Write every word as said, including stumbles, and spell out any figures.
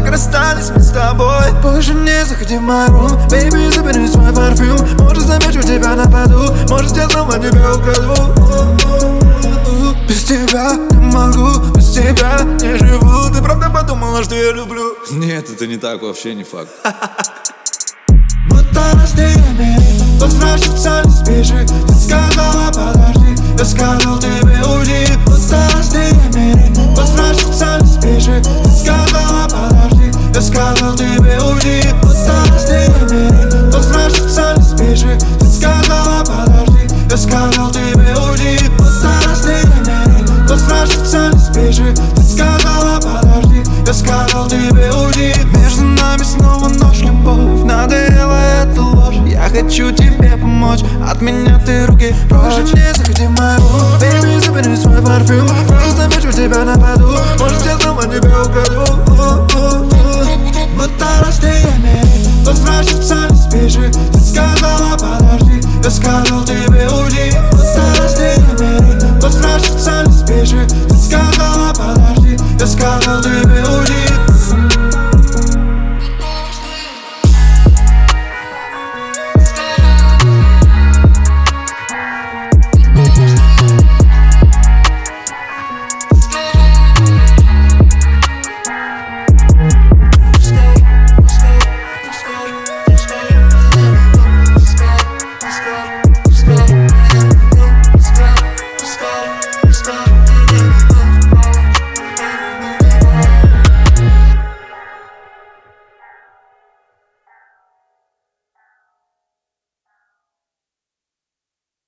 расстались мы с тобой. Больше не заходи в мой рум, baby, забери свой парфюм. Может, замечу тебя нападу, может, я снова тебя украду. Без тебя не могу, без тебя не живу. Ты правда подумала, что я люблю? Нет, это не так, вообще не факт. Будто растениями возвращаться не спеши. Ты сказала подожди, я сказал тебе уйди. Будто растениями возвращаться не спеши. Ты сказала подожди, я сказал тебе уйди. Будто растениями возвращаться не спеши. Ты сказала подожди, я сказал тебе уйди. Будто растениями возвращаться не спеши. Ты сказала подожди, я сказал тебе уйди. Между нами снова ночь, любовь надоела эта ложь. Я хочу тебе помочь, от меня ты руки прочь. Больше не заходи в мою, baby, забери свой парфюм. Может, замечу тебя нападу, может, я снова тебя украду. Будто растениями возвращаться не спеши. Ты сказала подожди, я сказал тебе уйди.